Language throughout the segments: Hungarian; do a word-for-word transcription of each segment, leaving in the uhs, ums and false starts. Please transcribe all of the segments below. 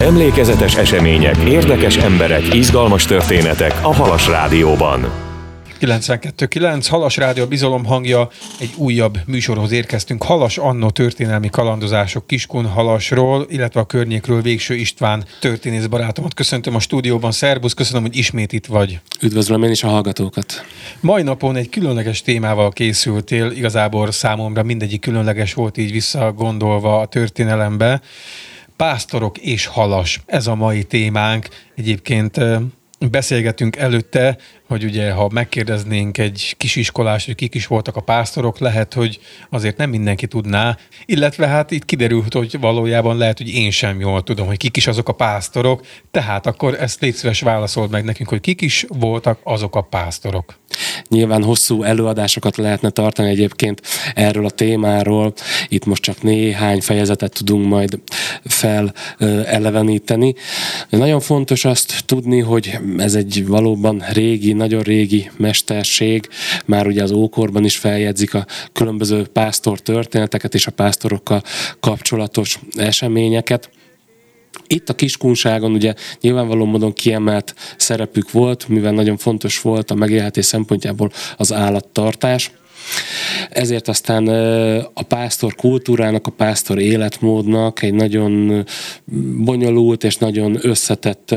Emlékezetes események, érdekes emberek, izgalmas történetek a Halas Rádióban. kilencvenkettő kilenc Halas Rádió bizalom hangja, egy újabb műsorhoz érkeztünk. Halas Anno történelmi kalandozások Kiskunhalasról, illetve a környékről. Végső István történész barátomat köszöntöm a stúdióban. Szerbusz, köszönöm, hogy ismét itt vagy. Üdvözlöm én is a hallgatókat. Mai napon egy különleges témával készültél, igazából számomra mindegyik különleges volt így visszagondolva a történelembe. Pásztorok és halas, ez a mai témánk. Egyébként beszélgetünk előtte, hogy ugye, ha megkérdeznénk egy kisiskolás, hogy kik is voltak a pásztorok, lehet, hogy azért nem mindenki tudná, illetve hát itt kiderült, hogy valójában lehet, hogy én sem jól tudom, hogy kik is azok a pásztorok, tehát akkor ezt légy szíves válaszold meg nekünk, hogy kik is voltak azok a pásztorok. Nyilván hosszú előadásokat lehetne tartani egyébként erről a témáról. Itt most csak néhány fejezetet tudunk majd feleleveníteni. Nagyon fontos azt tudni, hogy ez egy valóban régi, nagyon régi mesterség. Már ugye az ókorban is feljegyzik a különböző pásztor történeteket és a pásztorokkal kapcsolatos eseményeket. Itt a Kiskunságon ugye nyilvánvaló módon kiemelt szerepük volt, mivel nagyon fontos volt a megélhetés szempontjából az állattartás. Ezért aztán a pásztor kultúrának, a pásztor életmódnak egy nagyon bonyolult és nagyon összetett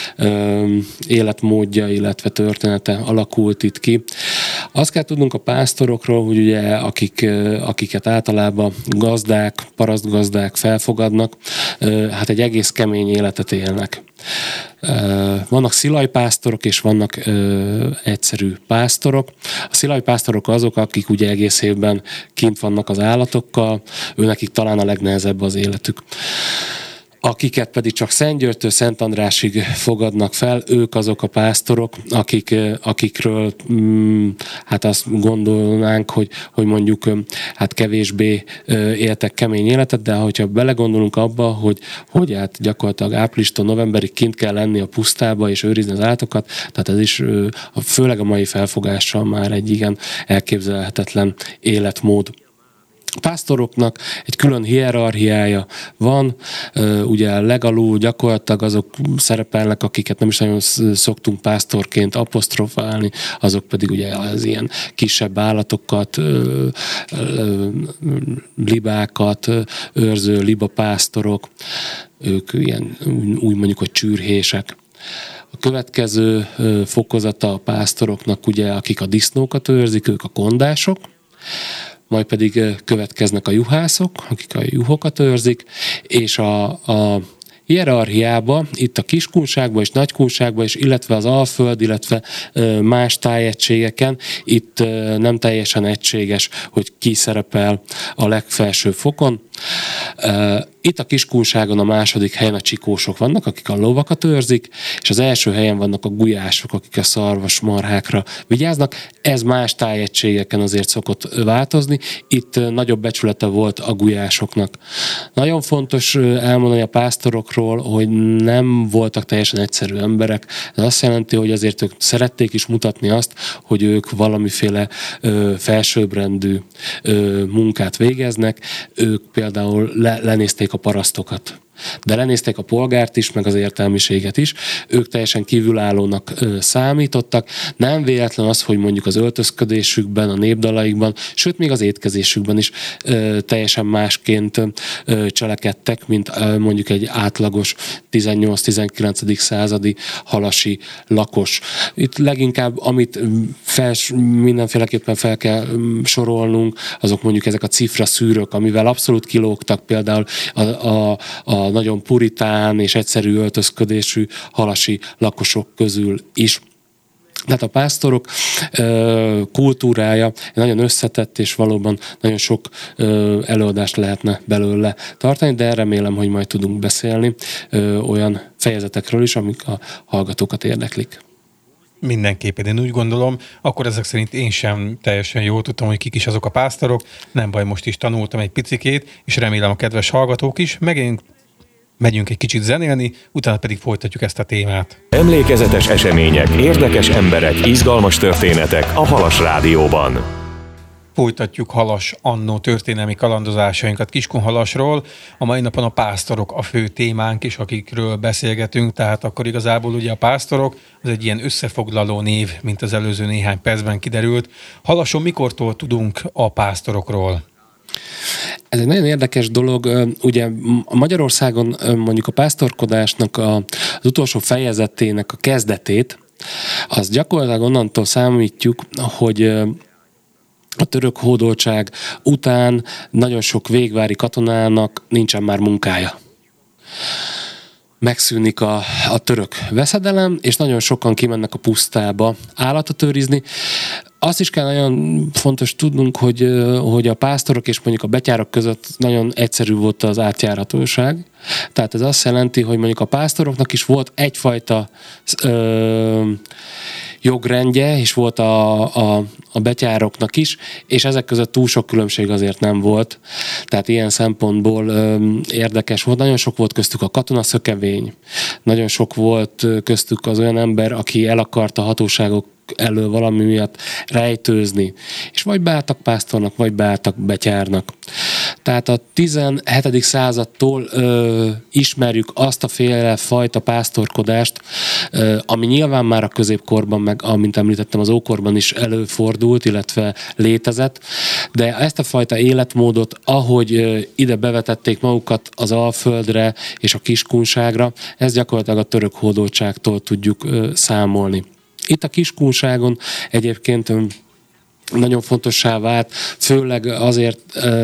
életmódja, illetve története alakult itt ki. Azt kell tudnunk a pásztorokról, hogy ugye akik, akiket általában gazdák, parasztgazdák felfogadnak, hát egy egész kemény életet élnek. Vannak szilajpásztorok és vannak ö, egyszerű pásztorok. A szilajpásztorok azok, akik ugye egész évben kint vannak az állatokkal, őnekik talán a legnehezebb az életük. Akiket pedig csak Szentgyörgytől Szent Andrásig fogadnak fel, ők azok a pásztorok, akik, akikről mm, hát azt gondolnánk, hogy, hogy mondjuk hát kevésbé éltek kemény életet, de hogyha belegondolunk abba, hogy, hogy hát gyakorlatilag áprilistól novemberig kint kell lenni a pusztába és őrizni az állatokat, tehát ez is főleg a mai felfogással már egy igen elképzelhetetlen életmód. A pásztoroknak egy külön hierarchiája van, ugye legalul gyakorlatilag azok szerepelnek, akiket nem is nagyon szoktunk pásztorként apostrofálni, azok pedig ugye az ilyen kisebb állatokat, libákat őrző libapásztorok, ők ilyen úgy mondjuk, hogy csürhések. A következő fokozata a pásztoroknak ugye, akik a disznókat őrzik, ők a kondások, majd pedig következnek a juhászok, akik a juhokat őrzik, és a, a hierarchiába, itt a Kiskunságban és Nagykunságban is, illetve az Alföld, illetve más tájegységeken, itt nem teljesen egységes, hogy ki szerepel a legfelső fokon. Itt a Kiskunságon a második helyen a csikósok vannak, akik a lovakat őrzik, és az első helyen vannak a gulyások, akik a szarvasmarhákra vigyáznak. Ez más tájegységeken azért szokott változni. Itt nagyobb becsülete volt a gulyásoknak. Nagyon fontos elmondani a pásztorokról, hogy nem voltak teljesen egyszerű emberek. Ez azt jelenti, hogy azért ők szerették is mutatni azt, hogy ők valamiféle ö, felsőbbrendű ö, munkát végeznek. Ők például le, lenézték a parasztokat. De lenézték a polgárt is, meg az értelmiséget is. Ők teljesen kívülállónak ö, számítottak. Nem véletlen az, hogy mondjuk az öltözködésükben, a népdalaikban, sőt még az étkezésükben is ö, teljesen másként ö, cselekedtek, mint ö, mondjuk egy átlagos tizennyolc-tizenkilencedik századi halasi lakos. Itt leginkább, amit fel, mindenféleképpen fel kell sorolnunk, azok mondjuk ezek a cifraszűrők, amivel abszolút kilógtak például a, a, a nagyon puritán és egyszerű öltözködésű halasi lakosok közül is. Tehát a pásztorok ö, kultúrája nagyon összetett, és valóban nagyon sok ö, előadást lehetne belőle tartani, de remélem, hogy majd tudunk beszélni ö, olyan fejezetekről is, amik a hallgatókat érdeklik. Mindenképpen, én úgy gondolom, akkor ezek szerint én sem teljesen jól tudtam, hogy kik is azok a pásztorok. Nem baj, most is tanultam egy picikét, és remélem a kedves hallgatók is. Megint megyünk egy kicsit zenélni, utána pedig folytatjuk ezt a témát. Emlékezetes események, érdekes emberek, izgalmas történetek a Halas Rádióban. Folytatjuk Halas Annó történelmi kalandozásainkat Kiskunhalasról. A mai napon a pásztorok a fő témánk is, akikről beszélgetünk, tehát akkor igazából ugye a pásztorok az egy ilyen összefoglaló név, mint az előző néhány percben kiderült. Halason mikortól tudunk a pásztorokról? Ez egy nagyon érdekes dolog. Ugye Magyarországon mondjuk a pásztorkodásnak a, az utolsó fejezetének a kezdetét, az gyakorlatilag onnantól számítjuk, hogy a török hódoltság után nagyon sok végvári katonának nincsen már munkája. Megszűnik a, a török veszedelem, és nagyon sokan kimennek a pusztába állatot őrizni. Azt is kell nagyon fontos tudnunk, hogy, hogy a pásztorok és mondjuk a betyárok között nagyon egyszerű volt az átjáratóság. Tehát ez azt jelenti, hogy mondjuk a pásztoroknak is volt egyfajta ö, jogrendje, és volt a, a, a betyároknak is, és ezek között túl sok különbség azért nem volt. Tehát ilyen szempontból ö, érdekes volt. Nagyon sok volt köztük a katonaszökevény, nagyon sok volt köztük az olyan ember, aki el akarta a hatóságok elől valami miatt rejtőzni, és vagy beálltak pásztornak, vagy beálltak betyárnak. Tehát a tizenhetedik századtól ö, ismerjük azt a féle fajta pásztorkodást, ö, ami nyilván már a középkorban, meg amint említettem, az ókorban is előfordult, illetve létezett, de ezt a fajta életmódot, ahogy ö, ide bevetették magukat az Alföldre és a Kiskunságra, ez gyakorlatilag a török hódoltságtól tudjuk ö, számolni. Itt a Kiskunságon egyébként nagyon fontossá vált, főleg azért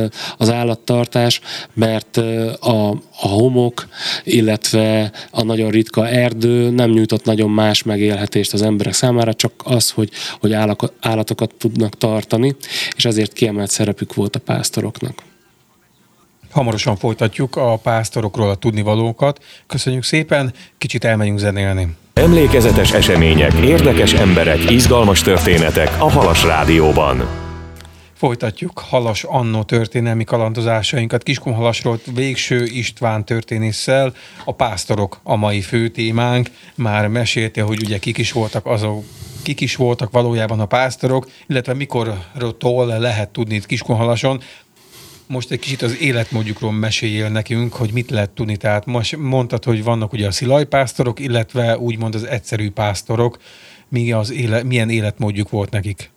az állattartás, mert a, a homok, illetve a nagyon ritka erdő nem nyújtott nagyon más megélhetést az emberek számára, csak az, hogy, hogy állatokat tudnak tartani, és ezért kiemelt szerepük volt a pásztoroknak. Hamarosan folytatjuk a pásztorokról a tudnivalókat. Köszönjük szépen, kicsit elmegyünk zenélni. Emlékezetes események, érdekes emberek, izgalmas történetek a Halas Rádióban. Folytatjuk Halas Annó történelmi kalandozásainkat Kiskunhalasról Végső István történésszel. A pásztorok a mai fő témánk. Már mesélte, hogy ugye kik is voltak azok, kik is voltak valójában a pásztorok, illetve mikortól lehet tudni itt Kiskunhalason. Most egy kicsit az életmódjukról meséljél nekünk, hogy mit lehet tudni. Tehát most mondtad, hogy vannak ugye a szilajpásztorok, illetve úgymond az egyszerű pásztorok. Mi az éle, milyen életmódjuk volt nekik?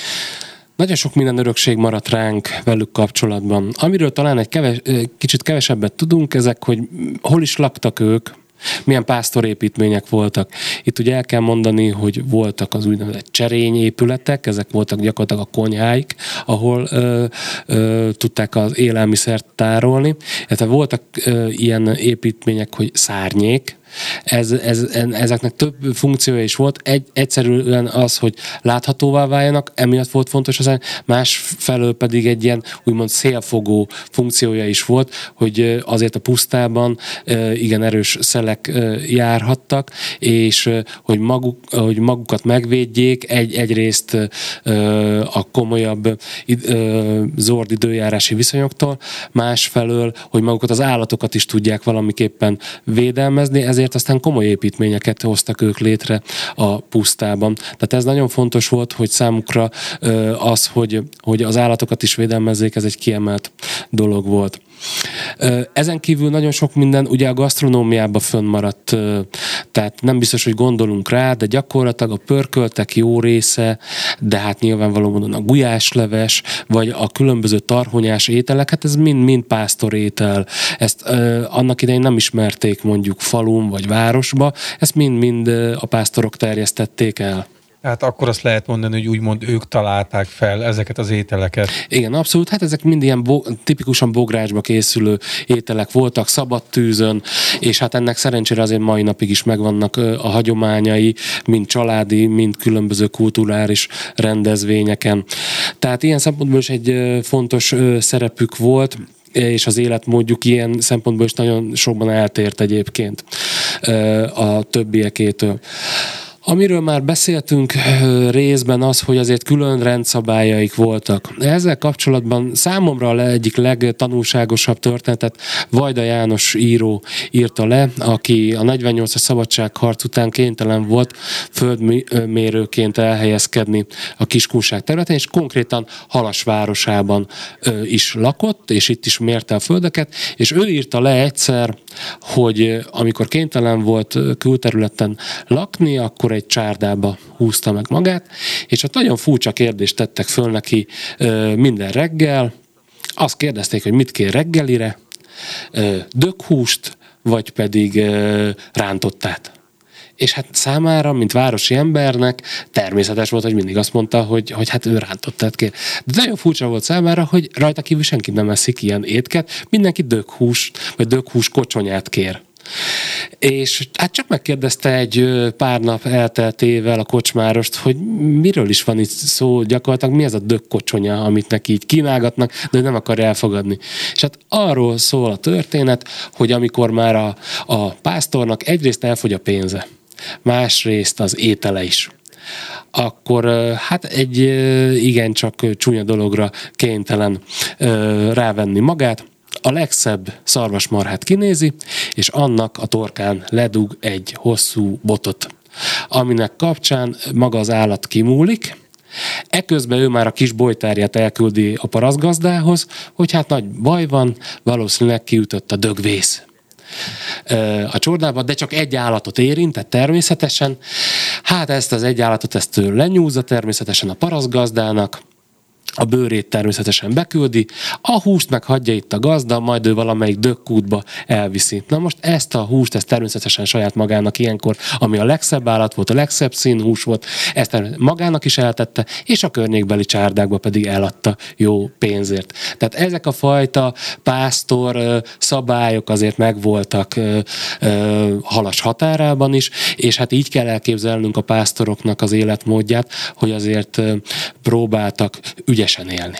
Nagyon sok minden örökség maradt ránk velük kapcsolatban. Amiről talán egy keves, kicsit kevesebbet tudunk, ezek, hogy hol is laktak ők, milyen pásztorépítmények voltak. Itt ugye el kell mondani, hogy voltak az úgynevezett cserényépületek, ezek voltak gyakorlatilag a konyháik, ahol ö, ö, tudták az élelmiszert tárolni. Tehát voltak ö, ilyen építmények, hogy szárnyék, Ez, ez, ezeknek több funkciója is volt. Egy, egyszerűen az, hogy láthatóvá váljanak, emiatt volt fontos az, másfelől pedig egy ilyen úgymond szélfogó funkciója is volt, hogy azért a pusztában igen erős szelek járhattak, és hogy, maguk, hogy magukat megvédjék, egy, egyrészt a komolyabb zord időjárási viszonyoktól, másfelől, hogy magukat az állatokat is tudják valamiképpen védelmezni, ezért aztán komoly építményeket hoztak ők létre a pusztában. Tehát ez nagyon fontos volt, hogy számukra az, hogy, hogy az állatokat is védelmezzék, ez egy kiemelt dolog volt. Ezen kívül nagyon sok minden ugye a gasztronómiában fönnmaradt, tehát nem biztos, hogy gondolunk rá, de gyakorlatilag a pörköltek jó része, de hát nyilvánvalóan a gulyásleves, vagy a különböző tarhonyás ételek, hát ez mind-mind pásztorétel. Ezt uh, annak idején nem ismerték mondjuk falun vagy városba, ezt mind-mind a pásztorok terjesztették el. Hát akkor azt lehet mondani, hogy úgymond ők találták fel ezeket az ételeket. Igen, abszolút. Hát ezek mind ilyen bo- tipikusan bográcsba készülő ételek voltak, szabad tűzön, és hát ennek szerencsére azért mai napig is megvannak a hagyományai, mind családi, mind különböző kulturális rendezvényeken. Tehát ilyen szempontból is egy fontos szerepük volt, és az életmódjuk ilyen szempontból is nagyon sokban eltért egyébként a többiekétől. Amiről már beszéltünk részben az, hogy azért külön rendszabályaik voltak. Ezzel kapcsolatban számomra a egyik legtanulságosabb történetet Vajda János író írta le, aki a negyvennyolcas szabadságharc után kénytelen volt földmérőként elhelyezkedni a Kiskunság területén, és konkrétan Halas városában is lakott, és itt is mérte a földeket, és ő írta le egyszer, hogy amikor kénytelen volt külterületen lakni, akkor egy csárdába húzta meg magát, és ott nagyon furcsa kérdést tettek föl neki minden reggel. Azt kérdezték, hogy mit kér reggelire, dökhúst, vagy pedig rántottát. És hát számára, mint városi embernek természetes volt, hogy mindig azt mondta, hogy, hogy hát ő rántottát kér. De nagyon furcsa volt számára, hogy rajta kívül senki nem eszik ilyen étket, mindenki dökhúst, vagy dökhús kocsonyát kér. És hát csak megkérdezte egy pár nap elteltével a kocsmárost, hogy miről is van itt szó gyakorlatilag, mi ez a dökkocsonya, amit neki így kínálgatnak, de nem akarja elfogadni. És hát arról szól a történet, hogy amikor már a, a pásztornak egyrészt elfogy a pénze, másrészt az étele is, akkor hát egy igencsak csúnya dologra kénytelen rávenni magát, a legszebb szarvasmarhát kinézi, és annak a torkán ledug egy hosszú botot, aminek kapcsán maga az állat kimúlik. Eközben ő már a kis bojtárját elküldi a parasztgazdához, hogy hát nagy baj van, valószínűleg kiütött a dögvész a csordába, de csak egy állatot érintett természetesen. Hát ezt az egy állatot ezt ő lenyúzza természetesen a parasztgazdának, a bőrét természetesen beküldi, a húst meg hagyja itt a gazda, majd ő valamelyik dökkútba elviszi. Na most ezt a húst, ezt természetesen saját magának ilyenkor, ami a legszebb állat volt, a legszebb színhús volt, ezt magának is eltette, és a környékbeli csárdákba pedig eladta jó pénzért. Tehát ezek a fajta pásztor szabályok azért megvoltak Halas határában is, és hát így kell elképzelnünk a pásztoroknak az életmódját, hogy azért próbáltak ügyesen élni.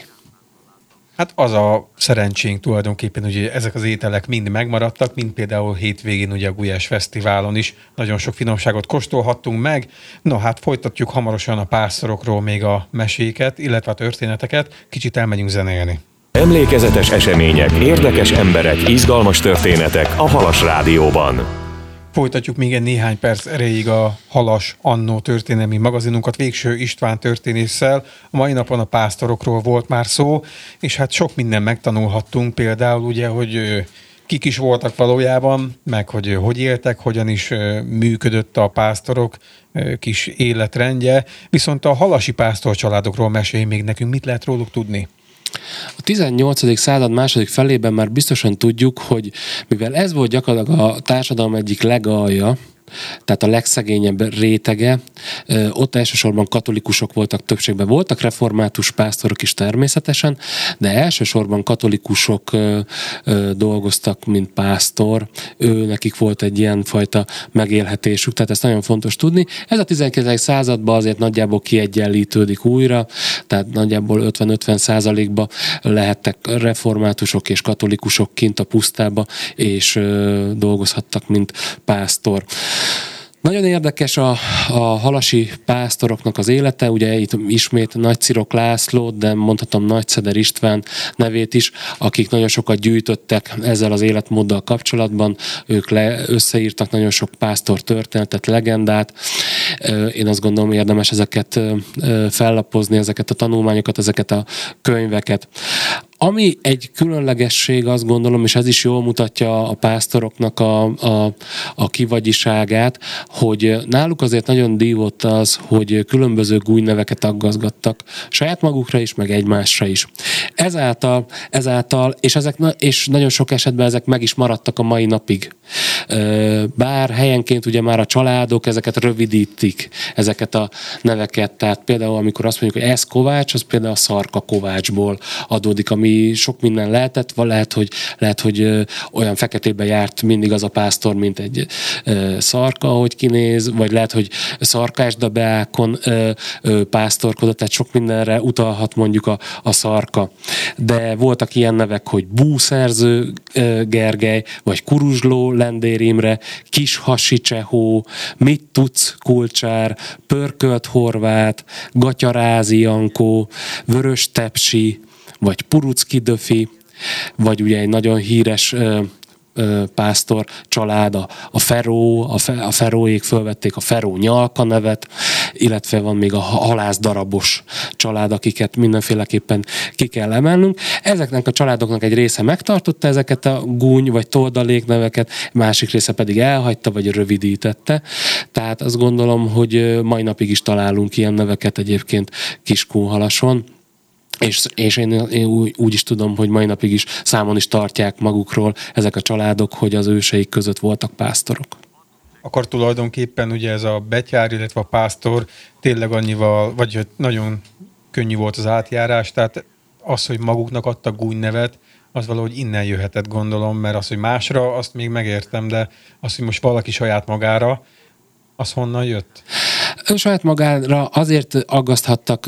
Hát az a szerencsénk tulajdonképpen, hogy ezek az ételek mind megmaradtak, mint például hétvégén ugye a Gulyás Fesztiválon is nagyon sok finomságot kóstolhattunk meg. No hát folytatjuk hamarosan a pásztorokról még a meséket, illetve a történeteket. Kicsit elmegyünk zenélni. Emlékezetes események, érdekes emberek, izgalmas történetek a Halas Rádióban. Folytatjuk még egy néhány perc erejéig a Halas Annó történelmi magazinunkat Végső István történésszel. A mai napon a pásztorokról volt már szó, és hát sok minden megtanulhattunk, például ugye, hogy kik is voltak valójában, meg hogy hogy éltek, hogyan is működött a pásztorok kis életrendje. Viszont a halasi pásztor családokról mesélj még nekünk, mit lehet róluk tudni? A tizennyolcadik század második felében már biztosan tudjuk, hogy mivel ez volt gyakorlatilag a társadalom egyik legalja, tehát a legszegényebb rétege, ott elsősorban katolikusok voltak többségben. Voltak református pásztorok is természetesen, de elsősorban katolikusok dolgoztak, mint pásztor. Ő, nekik volt egy ilyen fajta megélhetésük, tehát ezt nagyon fontos tudni. Ez a tizenkilencedik században azért nagyjából kiegyenlítődik újra, tehát nagyjából ötven-ötven százalékban lehettek reformátusok és katolikusok kint a pusztába, és dolgozhattak, mint pásztor. Nagyon érdekes a, a halasi pásztoroknak az élete, ugye itt ismét Nagy Cirok Lászlót, de mondhatom Nagy Szeder István nevét is, akik nagyon sokat gyűjtöttek ezzel az életmóddal kapcsolatban, ők le, összeírtak nagyon sok pásztor történetet, legendát. Én azt gondolom, érdemes ezeket fellapozni, ezeket a tanulmányokat, ezeket a könyveket. Ami egy különlegesség, azt gondolom, és ez is jól mutatja a pásztoroknak a, a, a kivagyiságát, hogy náluk azért nagyon dívott az, hogy különböző gúnyneveket aggazgattak saját magukra is, meg egymásra is. Ezáltal, ezáltal és, ezek, és nagyon sok esetben ezek meg is maradtak a mai napig. Bár helyenként ugye már a családok ezeket rövidítik, ezeket a neveket, tehát például amikor azt mondjuk, hogy ez Kovács, az például a Szarka Kovácsból adódik a mi ami sok minden lehetett, vagy lehet, hogy, lehet, hogy olyan feketébe járt mindig az a pásztor, mint egy szarka, ahogy kinéz, vagy lehet, hogy Szarkásdabeákon pásztorkodott, tehát sok mindenre utalhat mondjuk a, a szarka. De voltak ilyen nevek, hogy Búszerző Gergely, vagy Kuruzsló Lendér Imre, Kishasi Csehó, Mit tudsz Kulcsár, Pörkölt Horváth, Gatyarázi Jankó, Vörös Tepsi, vagy Purucki Döfi, vagy ugye egy nagyon híres ö, ö, pásztor család, a, a Feró, a, fe, a Feróék fölvették a Feró Nyalka nevet, illetve van még a Halászdarabos család, akiket mindenféleképpen ki kell emelnünk. Ezeknek a családoknak egy része megtartotta ezeket a gúny vagy toldalék neveket, másik része pedig elhagyta vagy rövidítette. Tehát azt gondolom, hogy mai napig is találunk ilyen neveket egyébként Kiskunhalason. És, és én, én úgy, úgy is tudom, hogy mai napig is számon is tartják magukról ezek a családok, hogy az őseik között voltak pásztorok. Akkor tulajdonképpen ugye ez a betyár, illetve a pásztor tényleg annyival, vagy hogy nagyon könnyű volt az átjárás, tehát az, hogy maguknak adtak gúny nevet, az valahogy innen jöhetett, gondolom, mert az, hogy másra, azt még megértem, de az, hogy most valaki saját magára, az honnan jött? Saját magára azért aggaszthattak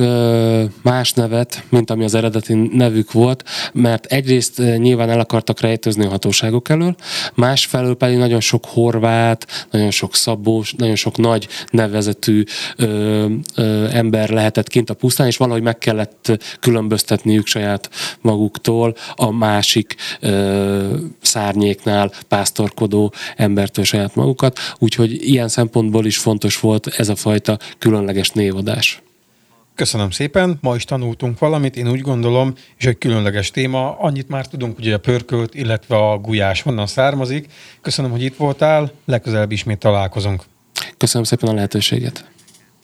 más nevet, mint ami az eredeti nevük volt, mert egyrészt nyilván el akartak rejtőzni a hatóságok elől, másfelől pedig nagyon sok horvát, nagyon sok szabós, nagyon sok nagy nevezetű ö, ö, ember lehetett kint a pusztán, és valahogy meg kellett különböztetniük saját maguktól a másik ö, szárnyéknál pásztorkodó embertől saját magukat, úgyhogy ilyen szempontból is fontos volt ez a fajta különleges névadás. Köszönöm szépen, ma is tanultunk valamit, én úgy gondolom, és egy különleges téma, annyit már tudunk, ugye a pörkölt, illetve a gulyás honnan származik. Köszönöm, hogy itt voltál, legközelebb ismét találkozunk. Köszönöm szépen a lehetőséget.